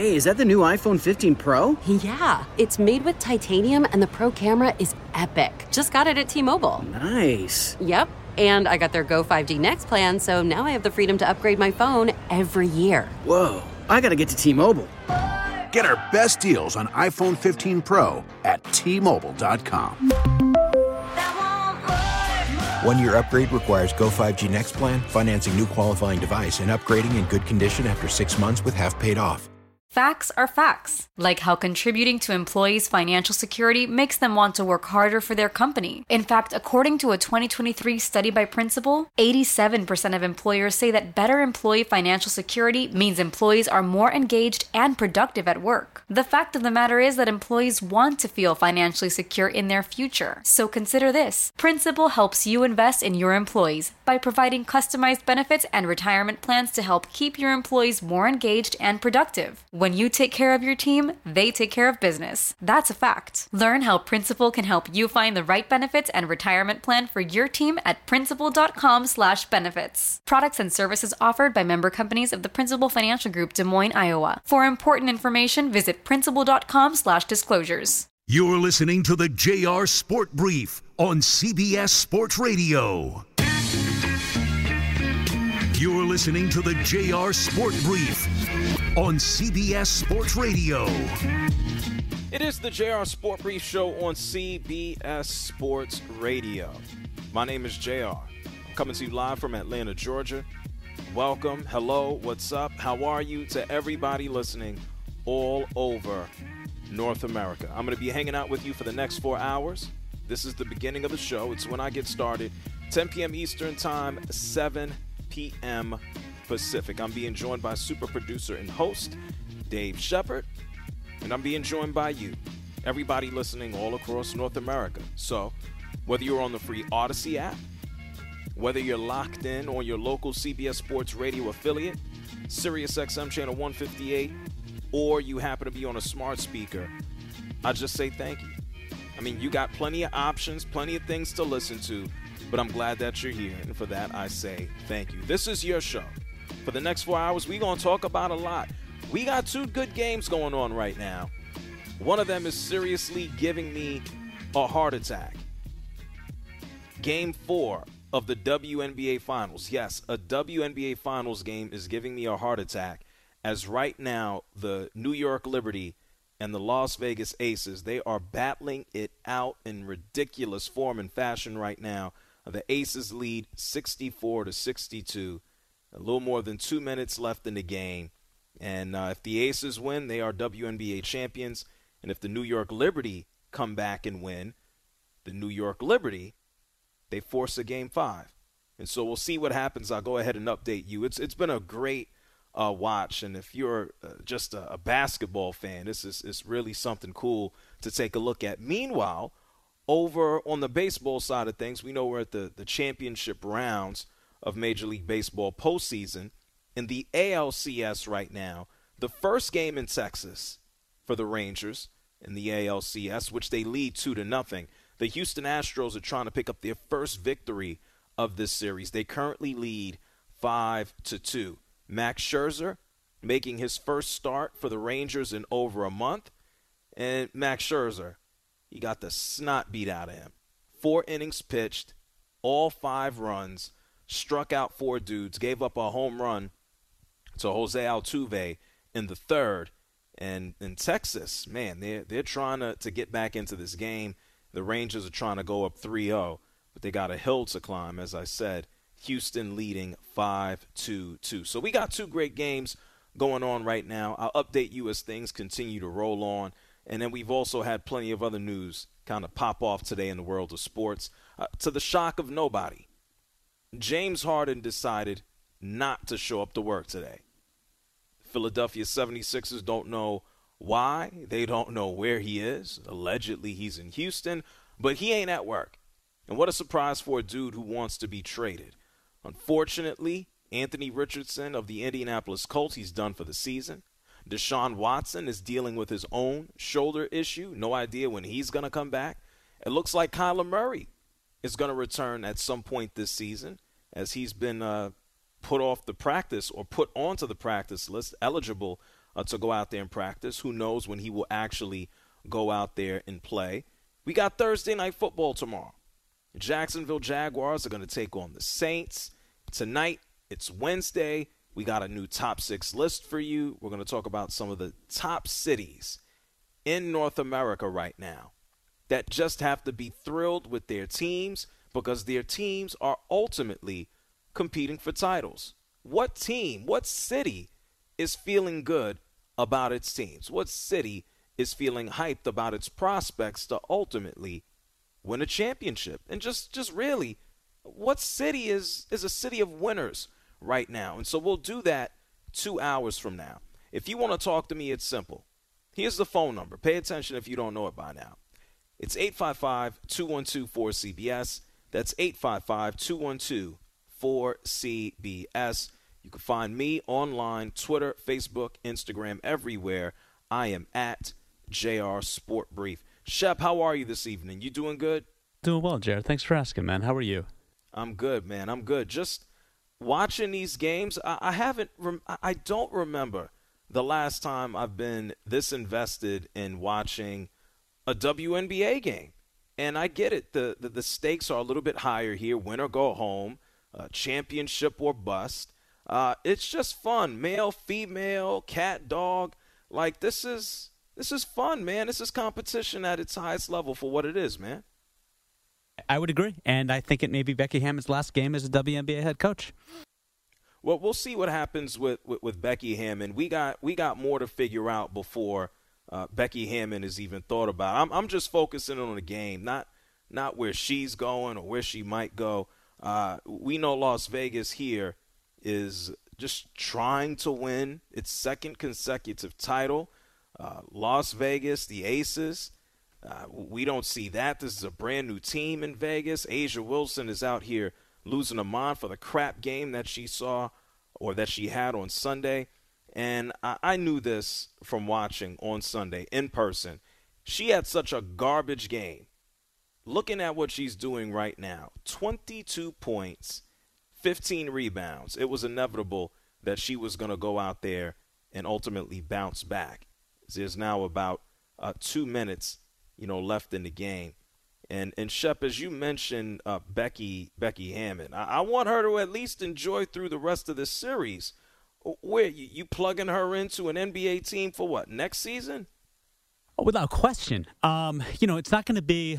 Hey, is that the new iPhone 15 Pro? Yeah, it's made with titanium and the Pro camera is epic. Just got it at T-Mobile. Nice. Yep, and I got their Go 5G Next plan, so now I have the freedom to upgrade my phone every year. Whoa, I gotta get to T-Mobile. Get our best deals on iPhone 15 Pro at T-Mobile.com. 1-year upgrade requires Go 5G Next plan, financing new qualifying device, and upgrading in good condition after 6 months with half paid off. Facts are facts, like how contributing to employees' financial security makes them want to work harder for their company. In fact, according to a 2023 study by Principal, 87% of employers say that better employee financial security means employees are more engaged and productive at work. The fact of the matter is that employees want to feel financially secure in their future. So consider this. Principal helps you invest in your employees by providing customized benefits and retirement plans to help keep your employees more engaged and productive. When you take care of your team, they take care of business. That's a fact. Learn how Principal can help you find the right benefits and retirement plan for your team at principal.com/benefits. Products and services offered by member companies of the Principal Financial Group, Des Moines, Iowa. For important information, visit principal.com/disclosures. You're listening to the JR Sport Brief on CBS Sports Radio. You're listening to the JR Sport Brief on CBS Sports Radio. It is the JR Sport Brief show on CBS Sports Radio. My name is JR. I'm coming to you live from Atlanta, Georgia. Welcome. Hello. What's up? How are you to everybody listening all over North America? I'm going to be hanging out with you for the next 4 hours. This is the beginning of the show. It's when I get started. 10 p.m. Eastern Time, 7 p.m. Pacific. I'm being joined by super producer and host Dave Shepard, and I'm being joined by you, everybody listening all across North America. So whether you're on the free Odyssey app, whether you're locked in on your local CBS Sports Radio affiliate, Sirius XM channel 158, or you happen to be on a smart speaker, I just say thank you. I mean, you got plenty of options, plenty of things to listen to, but I'm glad that you're here, and for that I say thank you. This is your show. For the next 4 hours, we're going to talk about a lot. We got two good games going on right now. One of them is seriously giving me a heart attack. Game 4 of the WNBA Finals. Yes, a WNBA Finals game is giving me a heart attack, as right now the New York Liberty and the Las Vegas Aces, they are battling it out in ridiculous form and fashion right now. The Aces lead 64-62. A little more than 2 minutes left in the game. And if the Aces win, they are WNBA champions. And if the New York Liberty come back and win, the New York Liberty, they force a Game 5. And so we'll see what happens. I'll go ahead and update you. It's been a great watch. And if you're just a basketball fan, it's really something cool to take a look at. Meanwhile, over on the baseball side of things, we know we're at the championship rounds of Major League Baseball postseason. In the ALCS right now, the first game in Texas for the Rangers in the ALCS, which they lead 2-0. The Houston Astros are trying to pick up their first victory of this series. They currently lead 5-2. Max Scherzer making his first start for the Rangers in over a month. And Max Scherzer, he got the snot beat out of him. 4 innings pitched, all 5 runs, struck out 4 dudes, gave up a home run to Jose Altuve in the third. And in Texas, man, they're trying to get back into this game. The Rangers are trying to go up 3-0, but they got a hill to climb, as I said. Houston leading 5-2. So we got 2 great games going on right now. I'll update you as things continue to roll on. And then we've also had plenty of other news kind of pop off today in the world of sports. To the shock of nobody, James Harden decided not to show up to work today. Philadelphia 76ers don't know why. They don't know where he is. Allegedly, he's in Houston, but he ain't at work. And what a surprise for a dude who wants to be traded. Unfortunately, Anthony Richardson of the Indianapolis Colts, he's done for the season. Deshaun Watson is dealing with his own shoulder issue. No idea when he's going to come back. It looks like Kyler Murray is going to return at some point this season, as he's been put off the practice or put onto the practice list, eligible to go out there and practice. Who knows when he will actually go out there and play. We got Thursday Night Football tomorrow. Jacksonville Jaguars are going to take on the Saints. Tonight, it's Wednesday. We got a new top 6 list for you. We're going to talk about some of the top cities in North America right now that just have to be thrilled with their teams because their teams are ultimately competing for titles. What team, what city is feeling good about its teams? What city is feeling hyped about its prospects to ultimately win a championship? And just really, what city is a city of winners right now? And so we'll do that 2 hours from now. If you want to talk to me, it's simple. Here's the phone number. Pay attention if you don't know it by now. It's 855-212-4CBS. That's 855-212-4CBS. You can find me online, Twitter, Facebook, Instagram, everywhere. I am at JR Sport Brief. Shep, how are you this evening? You doing good? Doing well, Jared. Thanks for asking, man. How are you? I'm good, man. I'm good. Just watching these games, I don't remember the last time I've been this invested in watching a WNBA game. And I get it. The stakes are a little bit higher here. Win or go home, championship or bust. It's just fun. Male, female, cat, dog. Like, this is fun, man. This is competition at its highest level for what it is, man. I would agree, and I think it may be Becky Hammon's last game as a WNBA head coach. Well, we'll see what happens with Becky Hammon. We got more to figure out before Becky Hammon is even thought about. I'm just focusing on the game, not where she's going or where she might go. We know Las Vegas here is just trying to win its second consecutive title. Las Vegas, the Aces, we don't see that. This is a brand new team in Vegas. A'ja Wilson is out here losing her mind for the crap game that she saw or that she had on Sunday. And I knew this from watching on Sunday in person. She had such a garbage game. Looking at what she's doing right now, 22 points, 15 rebounds. It was inevitable that she was going to go out there and ultimately bounce back. There's now about 2 minutes, left in the game. And Shep, as you mentioned, Becky Hammon, I want her to at least enjoy through the rest of this series. Where you plugging her into an NBA team for what, next season? Oh, without question. It's not going to be.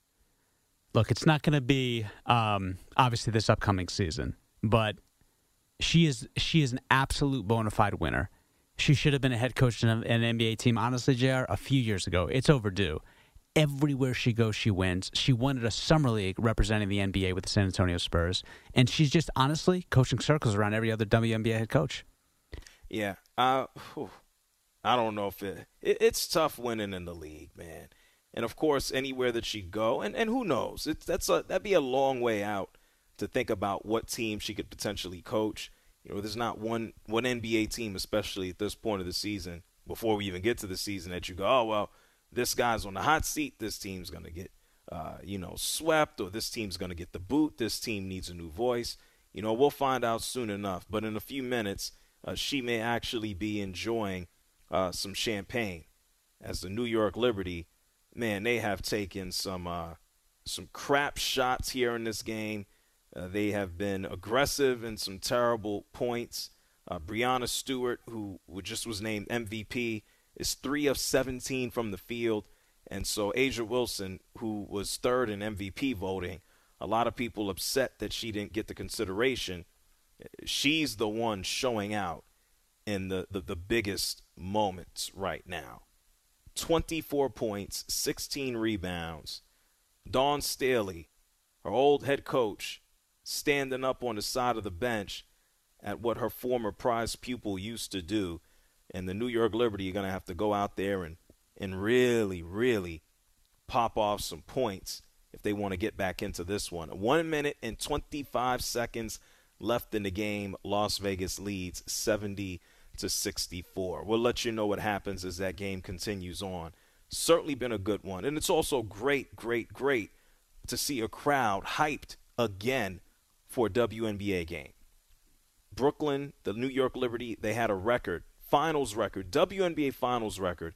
Look, it's not going to be obviously this upcoming season, but she is an absolute bona fide winner. She should have been a head coach in an NBA team, honestly, JR, a few years ago. It's overdue. Everywhere she goes, she wins. She won at a summer league representing the NBA with the San Antonio Spurs, and she's just honestly coaching circles around every other WNBA head coach. Yeah, I don't know if it's tough winning in the league, man. And of course, anywhere that she'd go, and who knows? That'd be a long way out to think about what team she could potentially coach. There's not one NBA team, especially at this point of the season, before we even get to the season, that you go, oh well, this guy's on the hot seat. This team's gonna get, swept, or this team's gonna get the boot. This team needs a new voice. We'll find out soon enough. But in a few minutes, she may actually be enjoying some champagne, as the New York Liberty. Man, they have taken some crap shots here in this game. They have been aggressive in some terrible points. Breanna Stewart, who just was named MVP, is 3 of 17 from the field. And so A'ja Wilson, who was third in MVP voting, a lot of people upset that she didn't get the consideration. She's the one showing out in the biggest moments right now. 24 points, 16 rebounds. Dawn Staley, her old head coach, standing up on the side of the bench at what her former prize pupil used to do. And the New York Liberty are going to have to go out there and really, really pop off some points if they want to get back into this one. 1 minute and 25 seconds left in the game. Las Vegas leads 70-64. We'll let you know what happens as that game continues on. Certainly been a good one. And it's also great to see a crowd hyped again for a WNBA game. Brooklyn, the New York Liberty, they had a record finals record, WNBA finals record,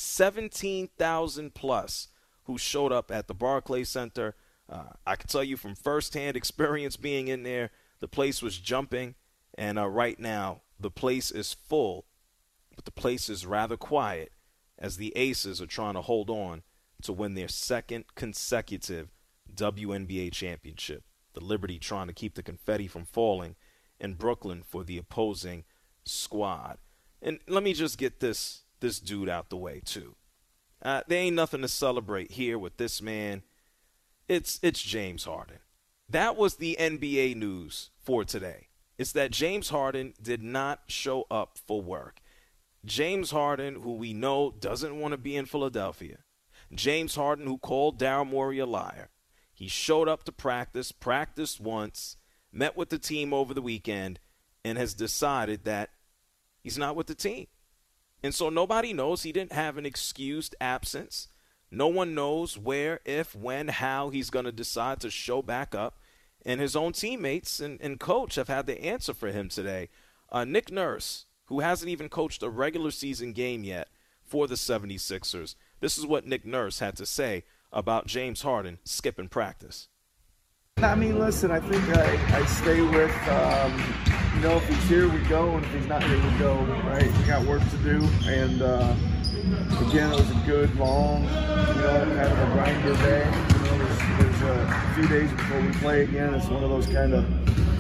17,000 plus who showed up at the Barclays Center. I can tell you from firsthand experience being in there, the place was jumping, and right now the place is full, but the place is rather quiet as the Aces are trying to hold on to win their second consecutive WNBA championship. The Liberty trying to keep the confetti from falling in Brooklyn for the opposing squad. And let me just get this dude out the way, too. There ain't nothing to celebrate here with this man. It's James Harden. That was the NBA news for today. It's that James Harden did not show up for work. James Harden, who we know doesn't want to be in Philadelphia. James Harden, who called Daryl Morey a liar. He showed up to practiced once, met with the team over the weekend, and has decided that he's not with the team. And so nobody knows. He didn't have an excused absence. No one knows where, if, when, how he's going to decide to show back up. And his own teammates and coach have had the answer for him today. Nick Nurse, who hasn't even coached a regular season game yet for the 76ers, this is what Nick Nurse had to say about James Harden skipping practice. I mean, listen, I think I stay with, if he's here, we go, and if he's not here, we go, right? We got work to do, and again, it was a good, long, kind of a grinder day. There's a few days before we play again. It's one of those kind of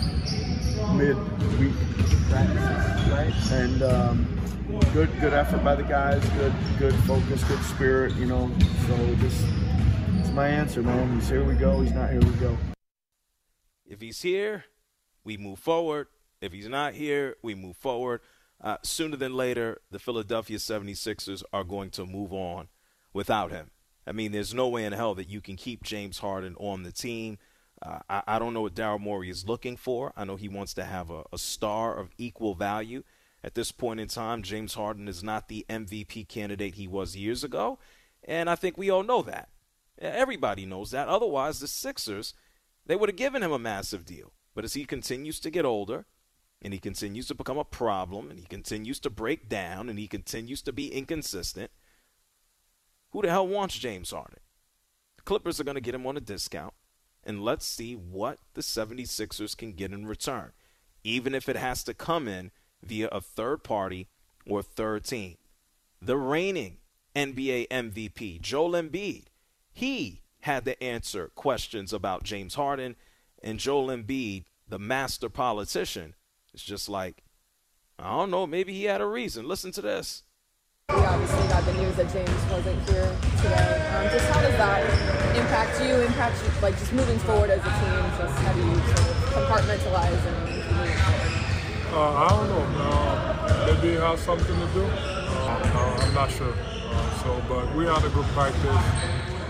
mid-week practices, right? And good effort by the guys, good focus, good spirit, So just, it's my answer, man. He's here, we go. He's not here, we go. If he's here, we move forward. If he's not here, we move forward. Sooner than later, the Philadelphia 76ers are going to move on without him. I mean, there's no way in hell that you can keep James Harden on the team. I don't know what Daryl Morey is looking for. I know he wants to have a star of equal value. At this point in time, James Harden is not the MVP candidate he was years ago, and I think we all know that. Everybody knows that. Otherwise, the Sixers, they would have given him a massive deal. But as he continues to get older, and he continues to become a problem, and he continues to break down, and he continues to be inconsistent, who the hell wants James Harden? The Clippers are going to get him on a discount, and let's see what the 76ers can get in return, even if it has to come in via a third party or third team. The reigning NBA MVP, Joel Embiid, he had to answer questions about James Harden, and Joel Embiid, the master politician, is just like, I don't know, maybe he had a reason. Listen to this. We obviously got the news that James wasn't here today. Just how does that impact you, like just moving forward as a team? Just how do you sort of compartmentalize and move forward? I don't know. Maybe it has something to do. I'm not sure. But we had a good practice.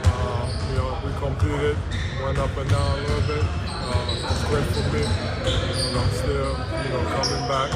We completed, went up and down a little bit. It's great for me. I'm still, coming back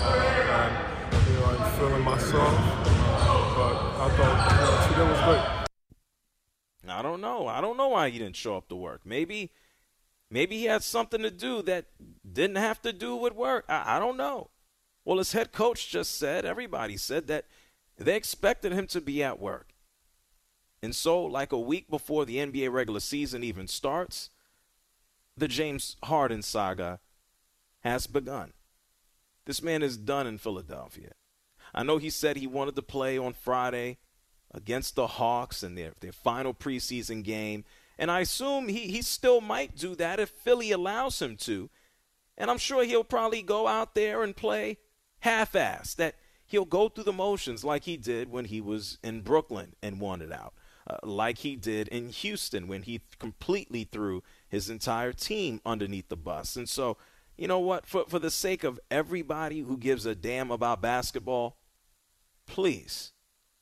and feeling myself. But I thought today was great. I don't know why he didn't show up to work. Maybe he had something to do that didn't have to do with work. I don't know. Well, his head coach just said, everybody said that they expected him to be at work. And so, like a week before the NBA regular season even starts, the James Harden saga has begun. This man is done in Philadelphia. I know he said he wanted to play on Friday against the Hawks in their final preseason game, and I assume he still might do that if Philly allows him to. And I'm sure he'll probably go out there and play half-assed, that he'll go through the motions like he did when he was in Brooklyn and won it out. Like he did in Houston when he completely threw his entire team underneath the bus. And so, you know what? For the sake of everybody who gives a damn about basketball, please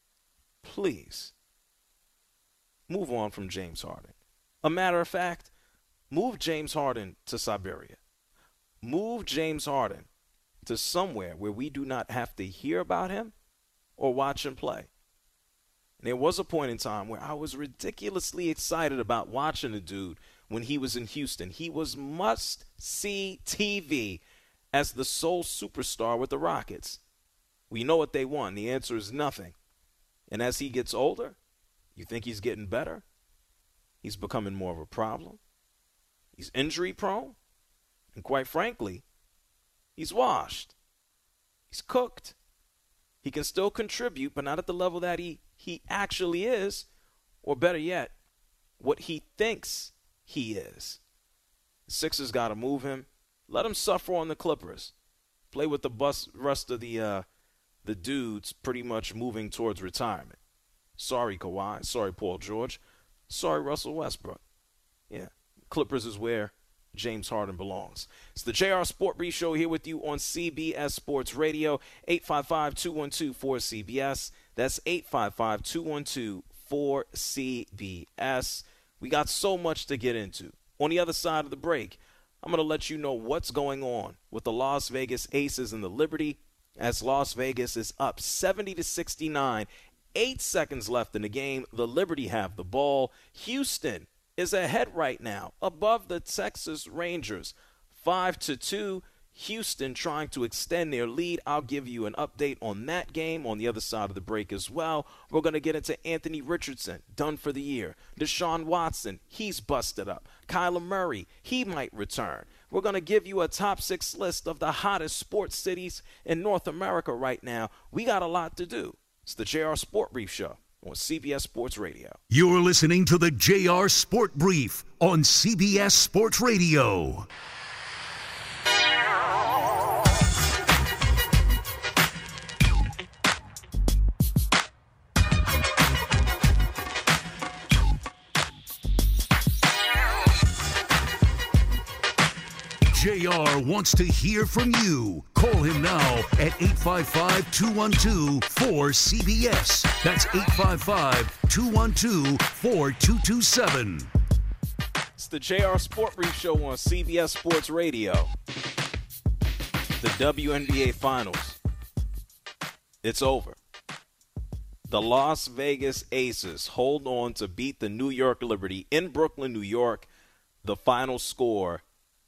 move on from James Harden. A matter of fact, move James Harden to Siberia. Move James Harden to somewhere where we do not have to hear about him or watch him play. And there was a point in time where I was ridiculously excited about watching the dude when he was in Houston. He was must-see TV as the sole superstar with the Rockets. We know what they want. The answer is nothing. And as he gets older, you think he's getting better? He's becoming more of a problem. He's injury prone. And quite frankly, he's washed. He's cooked. He can still contribute, but not at the level that he actually is, or better yet, what he thinks he is. The Sixers got to move him. Let him suffer on the Clippers. Play with the rest of the dudes pretty much moving towards retirement. Sorry, Kawhi. Sorry, Paul George. Sorry, Russell Westbrook. Yeah, Clippers is where James Harden belongs. It's the JR Sport Brief Show here with you on CBS Sports Radio, 855-212-4CBS. That's 855-212-4CBS. We got so much to get into. On the other side of the break, I'm going to let you know what's going on with the Las Vegas Aces and the Liberty as Las Vegas is up 70-69. 8 seconds left in the game. The Liberty have the ball. Houston is ahead right now, above the Texas Rangers, 5-2. Houston trying to extend their lead. I'll give you an update on that game on the other side of the break as well. We're going to get into Anthony Richardson, done for the year. Deshaun Watson, he's busted up. Kyler Murray, he might return. We're going to give you a top 6 list of the hottest sports cities in North America right now. We got a lot to do. It's the JR Sport Brief Show on CBS Sports Radio. You're listening to the JR Sport Brief on CBS Sports Radio. JR wants to hear from you. Call him now at 855-212-4CBS. That's 855-212-4227. It's the JR Sport Brief Show on CBS Sports Radio. The WNBA Finals. It's over. The Las Vegas Aces hold on to beat the New York Liberty in Brooklyn, New York. The final score,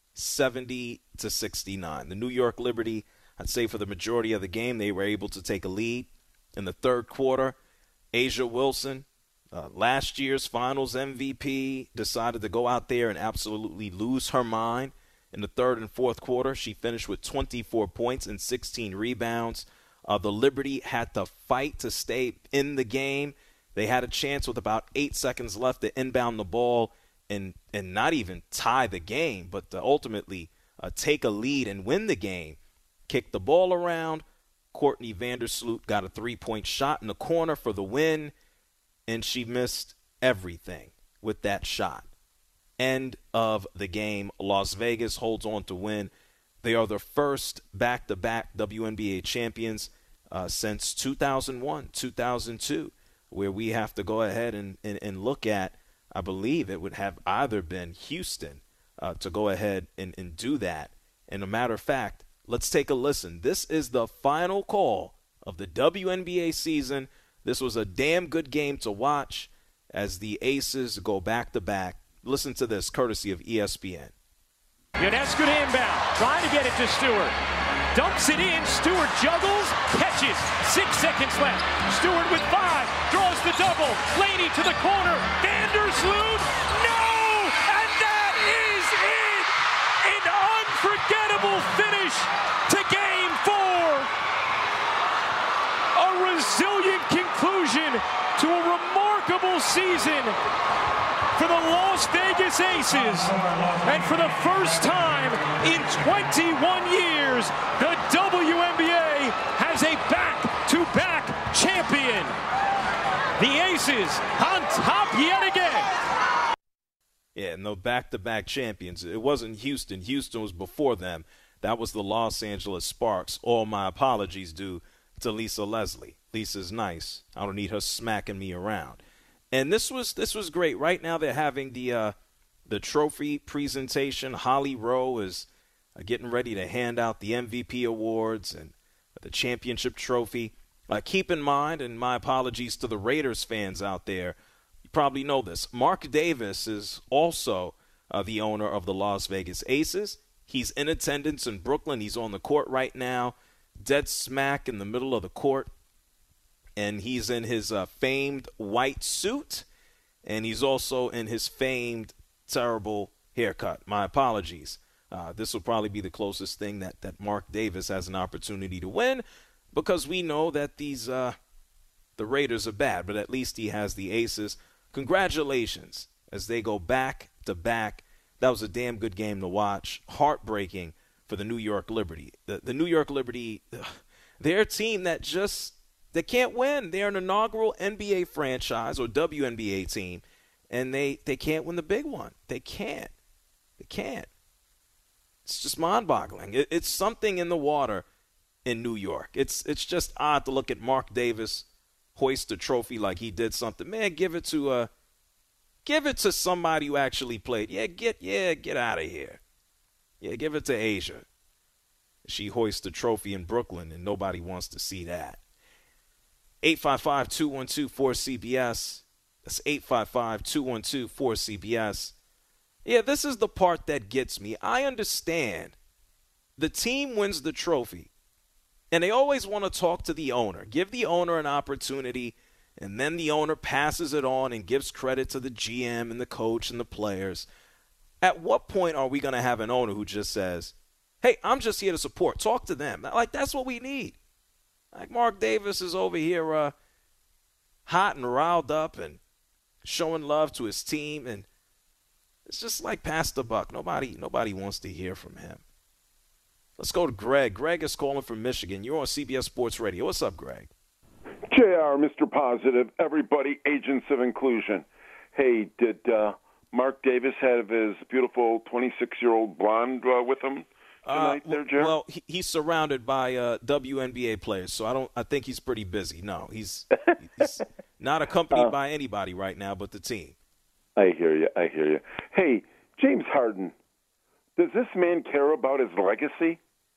70-69. The New York Liberty, I'd say for the majority of the game, they were able to take a lead. In the third quarter, A'ja Wilson, last year's finals MVP, decided to go out there and absolutely lose her mind. In the third and fourth quarter, she finished with 24 points and 16 rebounds. The Liberty had to fight to stay in the game. They had a chance with about 8 seconds left to inbound the ball and not even tie the game, but to ultimately take a lead and win the game. Kick the ball around. Courtney Vandersloot got a three-point shot in the corner for the win, and she missed everything with that shot. End of the game. Las Vegas holds on to win. They are the first back-to-back WNBA champions since 2001, 2002, where we have to go ahead and look at, I believe it would have either been Houston to go ahead and do that. And a matter of fact, let's take a listen. This is the final call of the WNBA season. This was a damn good game to watch as the Aces go back-to-back. Listen to this, courtesy of ESPN. Ionescu to inbound, trying to get it to Stewart. Dumps it in, Stewart juggles, catches, 6 seconds left. Stewart with 5, draws the double. Laney to the corner, Vandersloot, no! And that is it! An unforgettable finish to Game 4. A resilient conclusion to a remarkable season for the Las Vegas Aces, and for the first time in 21 years, the WNBA has a back-to-back champion. The Aces on top yet again. Yeah, no, back-to-back champions. It wasn't Houston. Houston was before them. That was the Los Angeles Sparks. All my apologies due to Lisa Leslie. Lisa's nice. I don't need her smacking me around. And this was great. Right now they're having the trophy presentation. Holly Rowe is getting ready to hand out the MVP awards and the championship trophy. Keep in mind, and my apologies to the Raiders fans out there, you probably know this, Mark Davis is also the owner of the Las Vegas Aces. He's in attendance in Brooklyn. He's on the court right now. dead smack in the middle of the court, and he's in his famed white suit, and he's also in his famed terrible haircut. My apologies. This will probably be the closest thing that Mark Davis has an opportunity to win, because we know that the Raiders are bad, but at least he has the aces. Congratulations as they go back to back. That was a damn good game to watch. Heartbreaking for the New York Liberty. The New York Liberty, they're a team that they can't win. They're an inaugural NBA franchise or WNBA team, and they can't win the big one. They can't. They can't. It's just mind-boggling. It's something in the water in New York. It's just odd to look at Mark Davis hoist a trophy like he did something. Man, give it to somebody who actually played. Get out of here. Yeah, give it to Asia. She hoists a trophy in Brooklyn, and nobody wants to see that. 855-212-4CBS. That's 855-212-4CBS. Yeah, this is the part that gets me. I understand the team wins the trophy, and they always want to talk to the owner, give the owner an opportunity, and then the owner passes it on and gives credit to the GM and the coach and the players. At what point are we going to have an owner who just says, hey, I'm just here to support. Talk to them. Like, that's what we need. Like, Mark Davis is over here hot and riled up and showing love to his team, and it's just like pass the buck. Nobody wants to hear from him. Let's go to Greg. Greg is calling from Michigan. You're on CBS Sports Radio. What's up, Greg? JR, Mr. Positive, everybody, agents of inclusion. Hey, did Mark Davis have his beautiful 26-year-old blonde with him tonight there, Jim? Well, he's surrounded by WNBA players, so I think he's pretty busy. No, he's not accompanied by anybody right now but the team. I hear you. Hey, James Harden, does this man care about his legacy?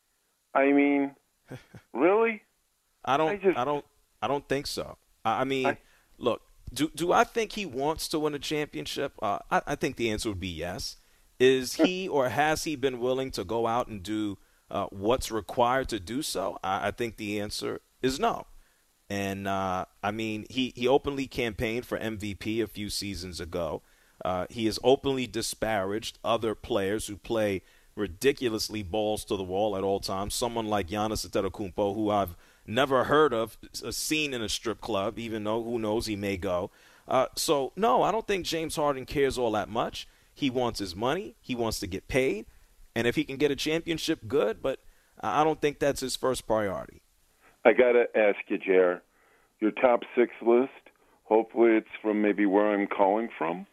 I mean, really? I don't think so. I mean, look, do I think he wants to win a championship? I think the answer would be yes. Is he or has he been willing to go out and do what's required to do so? I think the answer is no. And, I mean, he openly campaigned for MVP a few seasons ago. He has openly disparaged other players who play ridiculously balls to the wall at all times. Someone like Giannis Antetokounmpo, who I've never heard of, seen in a strip club, even though who knows he may go. So, no, I don't think James Harden cares all that much. He wants his money. He wants to get paid. And if he can get a championship, good. But I don't think that's his first priority. I got to ask you, Jer, your top 6 list, hopefully it's from maybe where I'm calling from.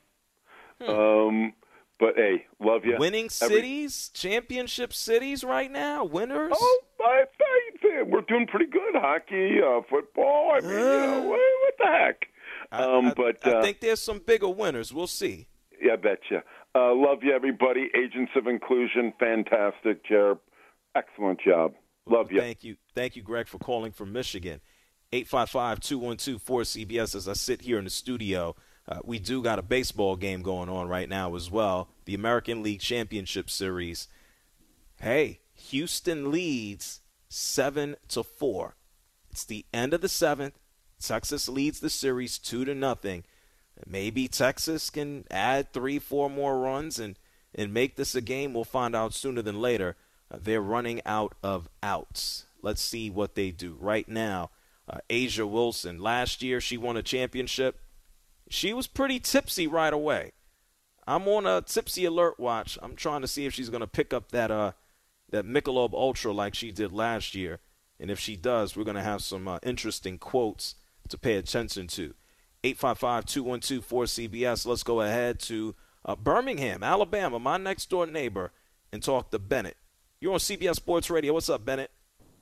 But, hey, love you. Winning cities, championship cities right now, winners? Oh, we're doing pretty good. Hockey, football, I mean, what the heck? I think there's some bigger winners. We'll see. Yeah, I betcha. Love you, everybody. Agents of Inclusion, fantastic, Jer. Excellent job. Love you. Thank you, Greg, for calling from Michigan. 855-212-4CBS. As I sit here in the studio, we do got a baseball game going on right now as well. The American League Championship Series. Hey, Houston leads 7-4. It's the end of the 7th. Texas leads the series 2-0. Maybe Texas can add 3-4 more runs and make this a game. We'll find out sooner than later. They're running out of outs. Let's see what they do. Right now, Asia Wilson, last year she won a championship. She was pretty tipsy right away. I'm on a tipsy alert watch. I'm trying to see if she's going to pick up that Michelob Ultra like she did last year. And if she does, we're going to have some interesting quotes to pay attention to. 855-212-4CBS. Let's go ahead to Birmingham, Alabama, my next-door neighbor, and talk to Bennett. You're on CBS Sports Radio. What's up, Bennett?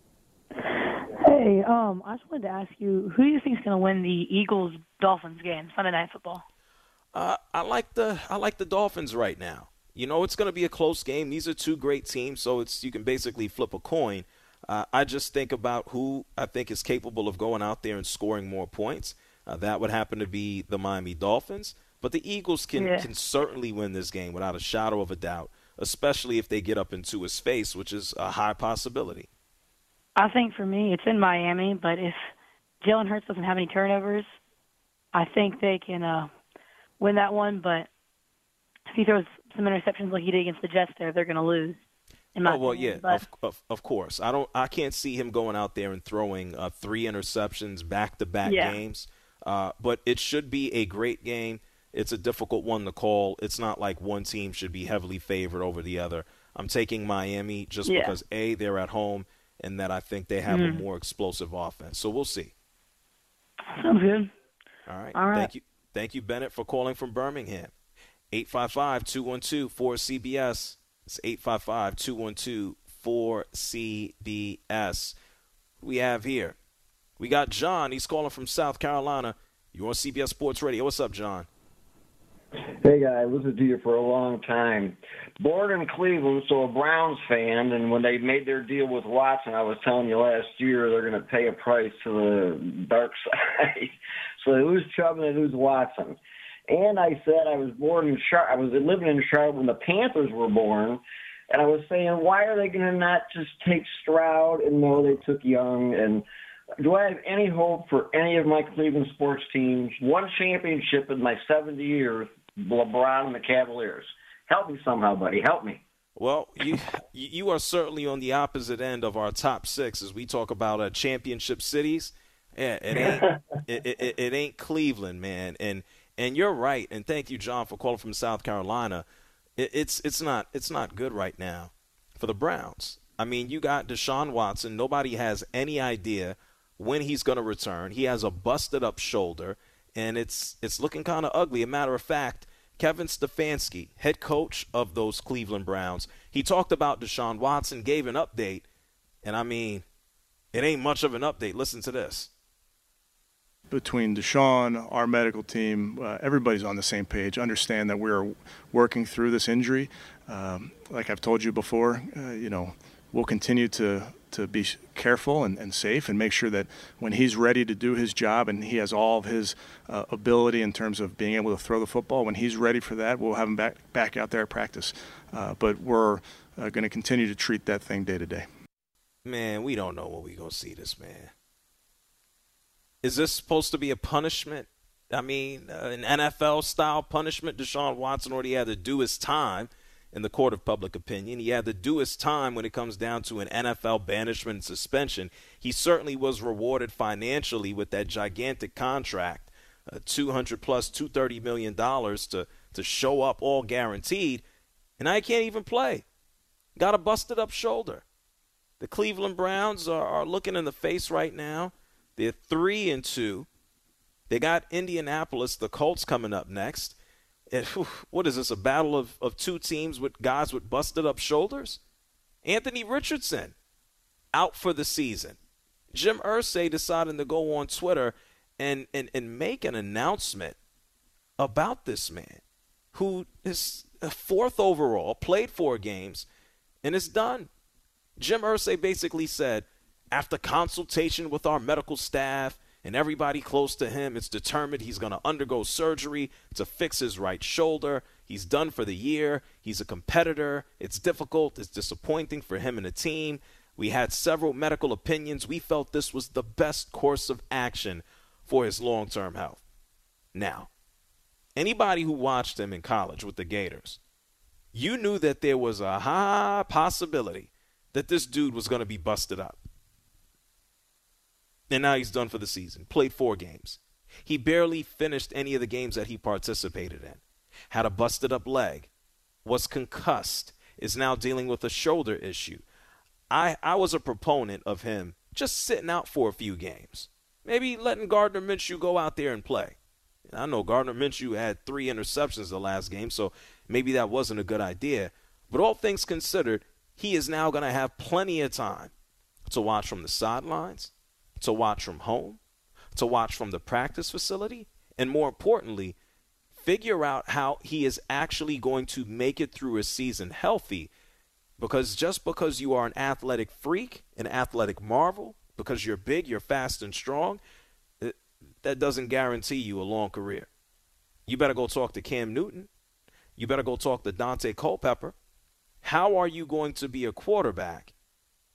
Hey, I just wanted to ask you, who do you think is going to win the Eagles-Dolphins game, Sunday Night Football? I like the Dolphins right now. You know, it's going to be a close game. These are two great teams, so you can basically flip a coin. I just think about who I think is capable of going out there and scoring more points. That would happen to be the Miami Dolphins. But the Eagles can certainly win this game without a shadow of a doubt, especially if they get up into his face, which is a high possibility. I think for me, it's in Miami, but if Jalen Hurts doesn't have any turnovers, I think they can win that one. But if he throws some interceptions like he did against the Jets there, they're going to lose. Of course. I can't see him going out there and throwing 3 interceptions back-to-back games. But it should be a great game. It's a difficult one to call. It's not like one team should be heavily favored over the other. I'm taking Miami just because, A, they're at home, and that I think they have a more explosive offense. So we'll see. Sounds good. All right. Thank you, Bennett, for calling from Birmingham. 855-212-4CBS. It's 855-212-4CBS. Who we have here? We got John. He's calling from South Carolina. You're on CBS Sports Radio. What's up, John? Hey, guy. Listened to you for a long time. Born in Cleveland, so a Browns fan, and when they made their deal with Watson, I was telling you last year they're going to pay a price to the dark side. So they lose Chubb and they lose Watson. And I said I was born in Charlotte. I was living in Charlotte when the Panthers were born, and I was saying, why are they going to not just take Stroud? And no, they took Young. And do I have any hope for any of my Cleveland sports teams? One championship in my 70 years, LeBron and the Cavaliers. Help me somehow, buddy. Help me. Well, you are certainly on the opposite end of our top 6 as we talk about championship cities. Yeah, it ain't Cleveland, man. And you're right. And thank you, John, for calling from South Carolina. It's not good right now for the Browns. I mean, you got Deshaun Watson. Nobody has any idea when he's going to return. He has a busted up shoulder, and it's looking kind of ugly. A matter of fact, Kevin Stefanski, head coach of those Cleveland Browns, he talked about Deshaun Watson, gave an update, and I mean, it ain't much of an update. Listen to this. Between Deshaun, our medical team, everybody's on the same page. Understand that we're working through this injury. Like I've told you before, we'll continue to be careful and safe and make sure that when he's ready to do his job and he has all of his ability in terms of being able to throw the football, when he's ready for that, we'll have him back out there at practice. But we're going to continue to treat that thing day to day. Man, we don't know when we're going to see this, man. Is this supposed to be a punishment? I mean, an NFL-style punishment? Deshaun Watson already had to do his time in the court of public opinion. He had to do his time when it comes down to an NFL banishment and suspension. He certainly was rewarded financially with that gigantic contract, $230 million to show up all guaranteed, and I can't even play. Got a busted-up shoulder. The Cleveland Browns are looking in the face right now. They're 3-2. They got Indianapolis, the Colts, coming up next. And, what is this, a battle of two teams with guys with busted-up shoulders? Anthony Richardson out for the season. Jim Irsay decided to go on Twitter and make an announcement about this man who is 4th overall, played 4 games, and is done. Jim Irsay basically said, after consultation with our medical staff and everybody close to him, it's determined he's going to undergo surgery to fix his right shoulder. He's done for the year. He's a competitor. It's difficult. It's disappointing for him and the team. We had several medical opinions. We felt this was the best course of action for his long-term health. Now, anybody who watched him in college with the Gators, you knew that there was a high possibility that this dude was going to be busted up. And now he's done for the season. Played 4 games. He barely finished any of the games that he participated in. Had a busted up leg. Was concussed. Is now dealing with a shoulder issue. I was a proponent of him just sitting out for a few games. Maybe letting Gardner Minshew go out there and play. And I know Gardner Minshew had 3 interceptions the last game, so maybe that wasn't a good idea. But all things considered, he is now going to have plenty of time to watch from the sidelines, to watch from home, to watch from the practice facility, and more importantly, figure out how he is actually going to make it through a season healthy. Because just because you are an athletic freak, an athletic marvel, because you're big, you're fast and strong, that doesn't guarantee you a long career. You better go talk to Cam Newton. You better go talk to Dante Culpepper. How are you going to be a quarterback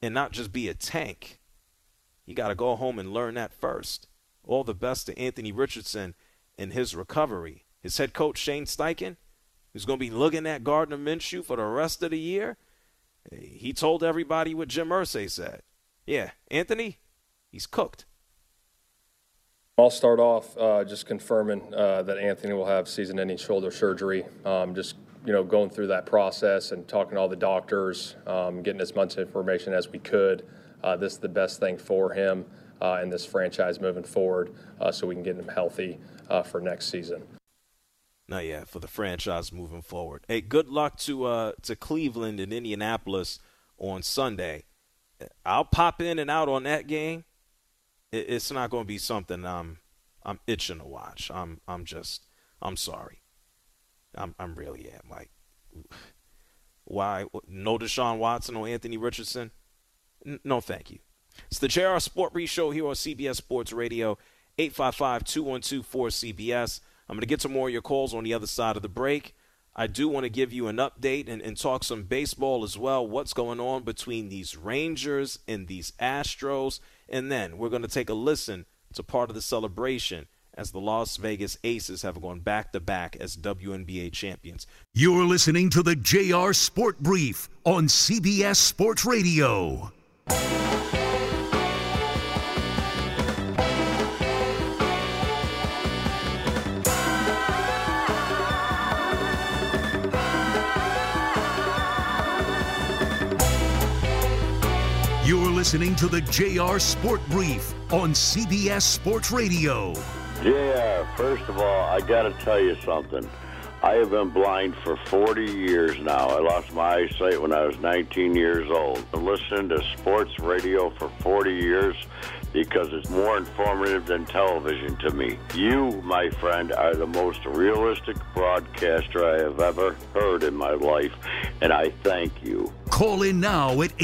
and not just be a tank. You got to go home and learn that first. All the best to Anthony Richardson in his recovery. His head coach, Shane Steichen, who's going to be looking at Gardner Minshew for the rest of the year, he told everybody what Jim Irsay said. Yeah, Anthony, he's cooked. I'll start off just confirming that Anthony will have season-ending shoulder surgery. Just going through that process and talking to all the doctors, getting as much information as we could. This is the best thing for him and this franchise moving forward, so we can get him healthy for next season. Not yet for the franchise moving forward. Hey, good luck to Cleveland and Indianapolis on Sunday. I'll pop in and out on that game. It's not going to be something I'm itching to watch. I'm sorry. I'm really am. Like, why? No Deshaun Watson or Anthony Richardson? No, thank you. It's the JR Sport Brief Show here on CBS Sports Radio, 855-212-4CBS. I'm going to get to more of your calls on the other side of the break. I do want to give you an update and talk some baseball as well. What's going on between these Rangers and these Astros? And then we're going to take a listen to part of the celebration as the Las Vegas Aces have gone back-to-back as WNBA champions. You're listening to the JR Sport Brief on CBS Sports Radio. You're listening to the JR Sport Brief on CBS Sports Radio. JR, first of all, I got to tell you something. I have been blind for 40 years now. I lost my eyesight when I was 19 years old. I'm listening to sports radio for 40 years because it's more informative than television to me. You, my friend, are the most realistic broadcaster I have ever heard in my life, and I thank you. Call in now at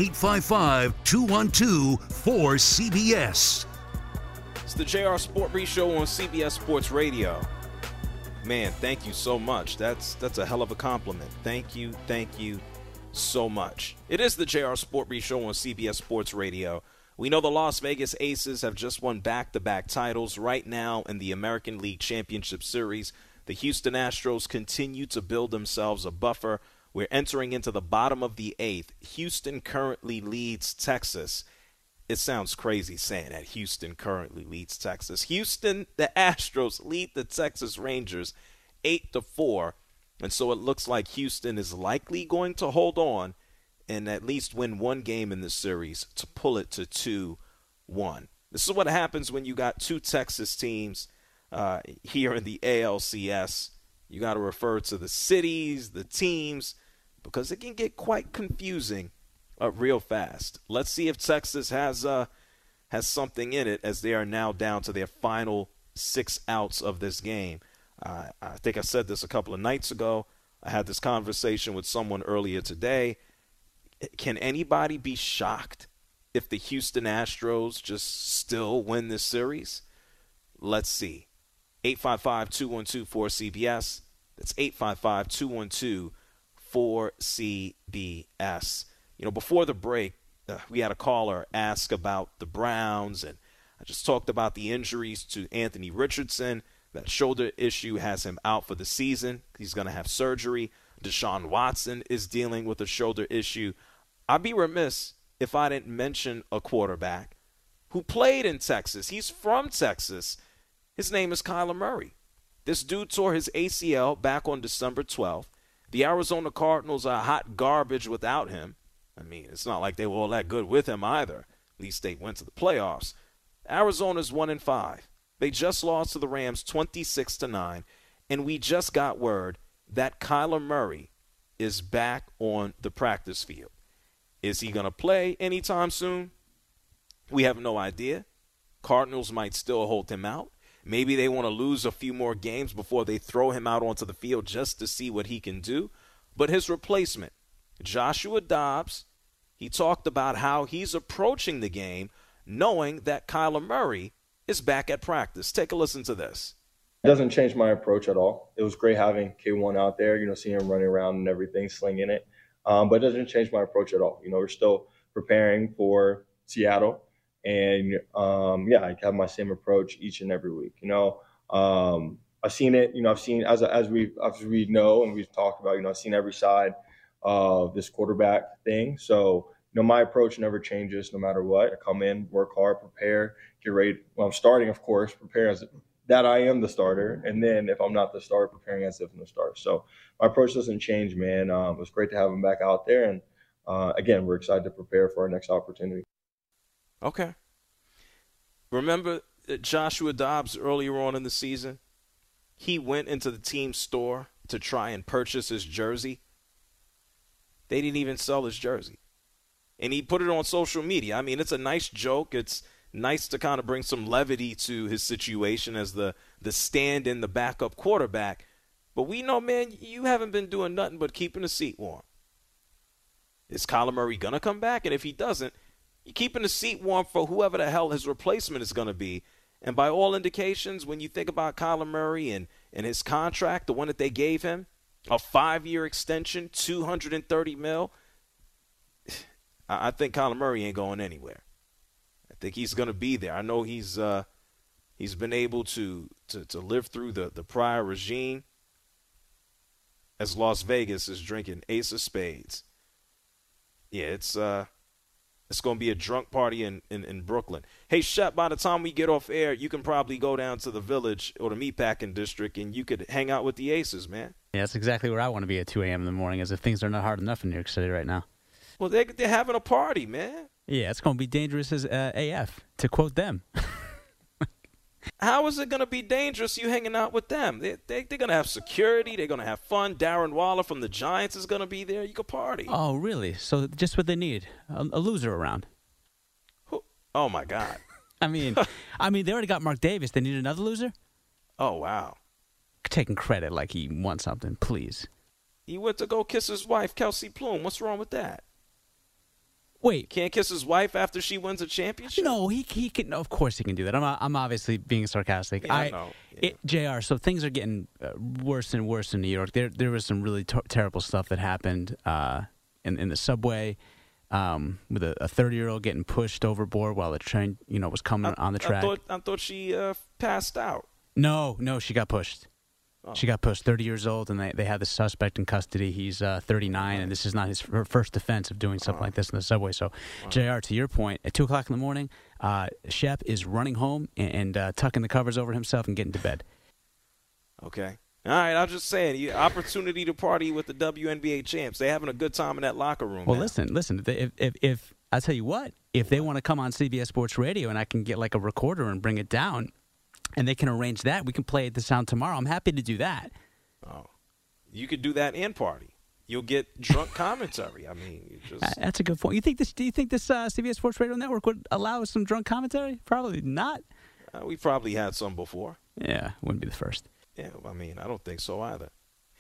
855-212-4CBS. It's the JR Sport Brief Show on CBS Sports Radio. Man, thank you so much. That's a hell of a compliment. Thank you so much. It is the JR Sport Brief Show on CBS Sports Radio. We know the Las Vegas Aces have just won back-to-back titles right now in the American League Championship Series. The Houston Astros continue to build themselves a buffer. We're entering into the bottom of the eighth. Houston currently leads Texas. It sounds crazy saying that Houston currently leads Texas. Houston, the Astros, lead the Texas Rangers 8-4. And so it looks like Houston is likely going to hold on and at least win one game in this series to pull it to 2-1. This is what happens when you got two Texas teams here in the ALCS. You got to refer to the cities, the teams, because it can get quite confusing real fast. Let's see if Texas has something in it as they are now down to their final 6 outs of this game. I think I said this a couple of nights ago. I had this conversation with someone earlier today. Can anybody be shocked if the Houston Astros just still win this series? Let's see. 855-212-4CBS. That's 855-212-4CBS. You know, before the break, we had a caller ask about the Browns, and I just talked about the injuries to Anthony Richardson. That shoulder issue has him out for the season. He's going to have surgery. Deshaun Watson is dealing with a shoulder issue. I'd be remiss if I didn't mention a quarterback who played in Texas. He's from Texas. His name is Kyler Murray. This dude tore his ACL back on December 12th. The Arizona Cardinals are hot garbage without him. I mean, it's not like they were all that good with him either. At least they went to the playoffs. Arizona's 1-5. They just lost to the Rams 26-9, and we just got word that Kyler Murray is back on the practice field. Is he going to play anytime soon? We have no idea. Cardinals might still hold him out. Maybe they want to lose a few more games before they throw him out onto the field just to see what he can do. But his replacement, Joshua Dobbs, he talked about how he's approaching the game knowing that Kyler Murray is back at practice. Take a listen to this. It doesn't change my approach at all. It was great having K1 out there, seeing him running around and everything, slinging it. But it doesn't change my approach at all. We're still preparing for Seattle. And, I have my same approach each and every week. I've seen it, I've seen, as we know and we've talked about, I've seen every side of this quarterback thing. So, my approach never changes no matter what. I come in, work hard, prepare, get ready. Well, I'm starting, of course, prepare as that I am the starter. And then if I'm not the starter, preparing as if I'm the starter. So my approach doesn't change, man. It was great to have him back out there. And again, we're excited to prepare for our next opportunity. Okay. Remember Joshua Dobbs earlier on in the season? He went into the team store to try and purchase his jersey. They didn't even sell his jersey. And he put it on social media. I mean, it's a nice joke. It's nice to kind of bring some levity to his situation as the stand-in, the backup quarterback. But we know, man, you haven't been doing nothing but keeping the seat warm. Is Kyler Murray going to come back? And if he doesn't, you're keeping the seat warm for whoever the hell his replacement is going to be. And by all indications, when you think about Kyler Murray and his contract, the one that they gave him, a 5-year extension, $230 million, I think Kyler Murray ain't going anywhere. I think he's going to be there. I know he's been able to live through the prior regime as Las Vegas is drinking Ace of Spades. Yeah, it's going to be a drunk party in Brooklyn. Hey, Shep, by the time we get off air, you can probably go down to the Village or the Meatpacking District, and you could hang out with the Aces, man. Yeah, that's exactly where I want to be at 2 a.m. in the morning, as if things are not hard enough in New York City right now. Well, they're having a party, man. Yeah, it's going to be dangerous as AF, to quote them. How is it going to be dangerous you hanging out with them? They're going to have security. They're going to have fun. Darren Waller from the Giants is going to be there. You could party. Oh, really? So just what they need, a loser around. Oh, my God. I mean, they already got Mark Davis. They need another loser? Oh, wow. Taking credit like he won something, please. He went to go kiss his wife, Kelsey Plum. What's wrong with that? Wait, can't kiss his wife after she wins a championship? No, he can. No, of course he can do that. I'm obviously being sarcastic. Yeah, I know. Yeah. JR, so things are getting worse and worse in New York. There was some really terrible stuff that happened in the subway with a 30-year-old getting pushed overboard while the train was coming on the track. I thought she passed out. No, she got pushed. Oh. She got pushed, 30 years old, and they have the suspect in custody. He's 39, and this is not his first offense of doing something like this in the subway. So, JR, to your point, at 2 o'clock in the morning, Shep is running home and tucking the covers over himself and getting to bed. Okay. All right, I was just saying, opportunity to party with the WNBA champs. They're having a good time in that locker room. Well, now. listen. If I tell you what, if they want to come on CBS Sports Radio and I can get like a recorder and bring it down, and they can arrange that, we can play the sound tomorrow. I'm happy to do that. Oh, you could do that and party. You'll get drunk commentary. I mean, that's a good point. Do you think this CBS Sports Radio Network would allow some drunk commentary? Probably not. We probably had some before. Yeah, wouldn't be the first. Yeah, I mean, I don't think so either.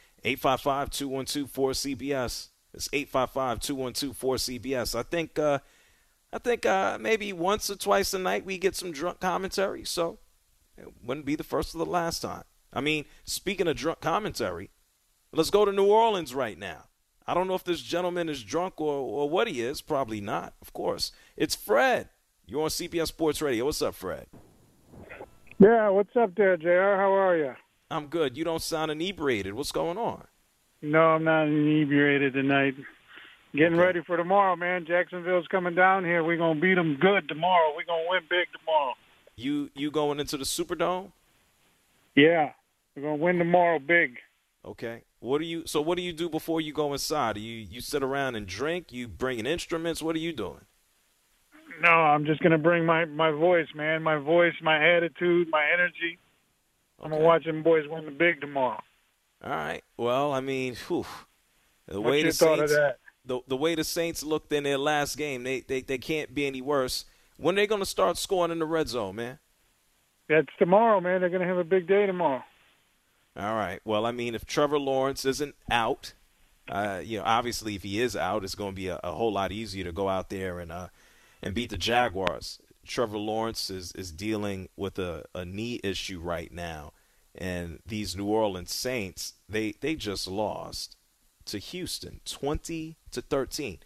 855-212-4CBS. It's 855-212-4CBS. I think maybe once or twice a night we get some drunk commentary. So it wouldn't be the first or the last time. I mean, speaking of drunk commentary, let's go to New Orleans right now. I don't know if this gentleman is drunk or what he is. Probably not, of course. It's Fred. You're on CBS Sports Radio. What's up, Fred? Yeah, what's up there, JR? How are you? I'm good. You don't sound inebriated. What's going on? No, I'm not inebriated tonight. Getting ready for tomorrow, man. Jacksonville's coming down here. We're going to beat them good tomorrow. We're going to win big tomorrow. You going into the Superdome? Yeah, we're going to win tomorrow big. Okay. What do you do before you go inside? You sit around and drink? You bringing instruments? What are you doing? No, I'm just going to bring my voice, man. My voice, my attitude, my energy. Okay. I'm going to watch them boys win the big tomorrow. All right. Well, I mean, What's your thought of that? The way the Saints looked in their last game, they can't be any worse. When are they going to start scoring in the red zone, man? That's tomorrow, man. They're going to have a big day tomorrow. All right. Well, I mean, if Trevor Lawrence isn't out, obviously if he is out, it's going to be a whole lot easier to go out there and beat the Jaguars. Trevor Lawrence is dealing with a knee issue right now, and these New Orleans Saints, they just lost to Houston 20-13.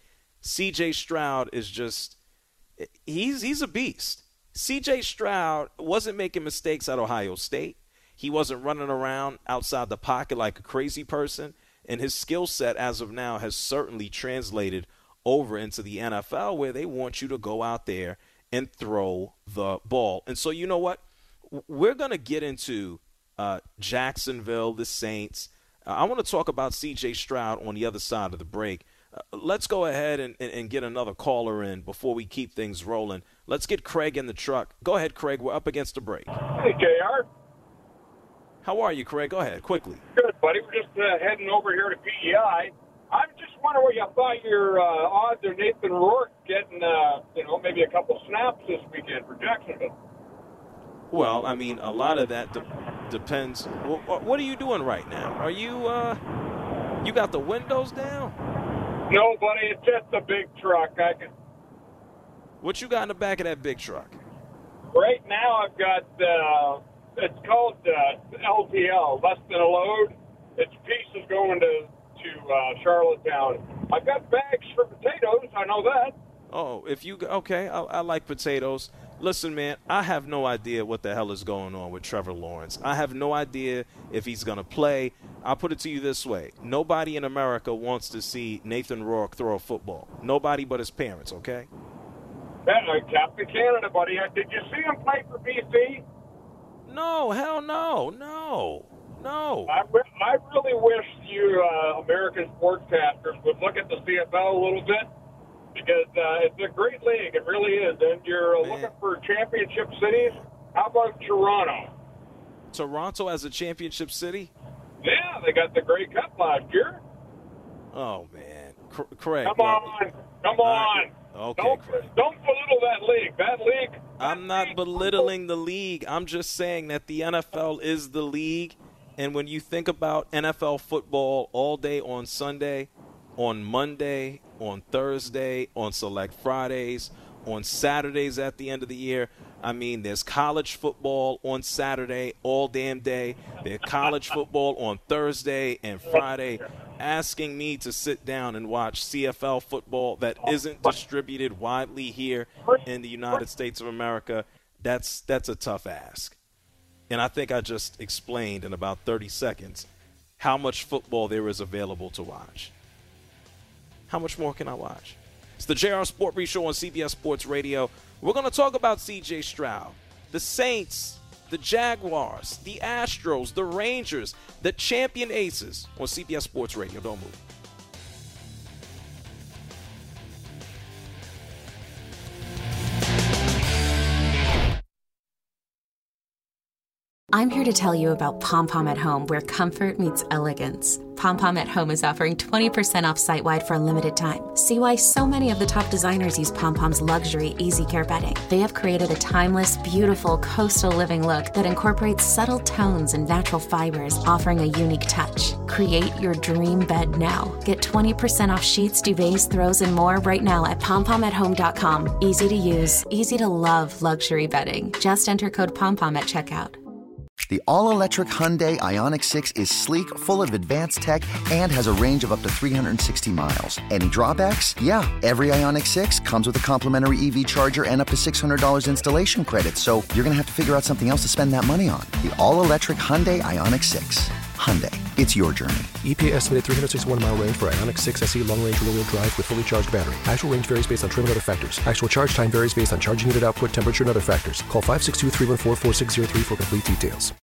C.J. Stroud is just – he's a beast. C.J. Stroud wasn't making mistakes at Ohio State. He wasn't running around outside the pocket like a crazy person. And his skill set as of now has certainly translated over into the NFL, where they want you to go out there and throw the ball. And so you know what? We're going to get into Jacksonville, the Saints. I want to talk about C.J. Stroud on the other side of the break. Let's go ahead and get another caller in before we keep things rolling. Let's get Craig in the truck. Go ahead, Craig. We're up against the break. Hey, JR. How are you, Craig? Go ahead, quickly. Good, buddy. We're just heading over here to PEI. I'm just wondering what you thought your odds of Nathan Rourke getting, maybe a couple snaps this weekend for Jacksonville. Well, I mean, a lot of that depends. What are you doing right now? Are you you got the windows down? No, buddy. It's just a big truck. What you got in the back of that big truck? Right now, I've got. It's called LTL, less than a load. It's pieces going to Charlottetown. I've got bags for potatoes. I know that. Oh, okay, I like potatoes. Listen, man, I have no idea what the hell is going on with Trevor Lawrence. I have no idea if he's going to play. I'll put it to you this way. Nobody in America wants to see Nathan Rourke throw a football. Nobody but his parents, okay? Captain Canada, buddy. Did you see him play for BC? No, hell no. I really wish you American sportscasters would look at the CFL a little bit, because it's a great league. It really is. And you're looking for championship cities. How about Toronto? Toronto as a championship city? Yeah, they got the Grey Cup last year. Oh, man. Craig. Come on. Okay, Craig. Don't belittle that league. I'm not belittling the league. I'm just saying that the NFL is the league. And when you think about NFL football all day on Sunday, on Monday, on Thursday, on select Fridays, on Saturdays at the end of the year, I mean, there's college football on Saturday all damn day. There's college football on Thursday and Friday. Asking me to sit down and watch CFL football that isn't distributed widely here in the United States of America, that's a tough ask. And I think I just explained in about 30 seconds how much football there is available to watch. How much more can I watch? It's the JR Sport Brief Show on CBS Sports Radio. We're going to talk about C.J. Stroud, the Saints, the Jaguars, the Astros, the Rangers, the champion Aces on CBS Sports Radio. Don't move. I'm here to tell you about Pom Pom at Home, where comfort meets elegance. Pom Pom at Home is offering 20% off site-wide for a limited time. See why so many of the top designers use Pom Pom's luxury Easy Care bedding. They have created a timeless, beautiful coastal living look that incorporates subtle tones and natural fibers, offering a unique touch. Create your dream bed now. Get 20% off sheets, duvets, throws, and more right now at pompomathome.com. Easy to use, easy to love luxury bedding. Just enter code POMPOM at checkout. The all-electric Hyundai Ioniq 6 is sleek, full of advanced tech, and has a range of up to 360 miles. Any drawbacks? Yeah, every Ioniq 6 comes with a complimentary EV charger and up to $600 installation credit, so you're going to have to figure out something else to spend that money on. The all-electric Hyundai Ioniq 6. Hyundai, it's your journey. EPA estimated 361-mile range for Ioniq 6 SE long-range rear-wheel drive with fully charged battery. Actual range varies based on trim and other factors. Actual charge time varies based on charging unit output, temperature, and other factors. Call 562-314-4603 for complete details.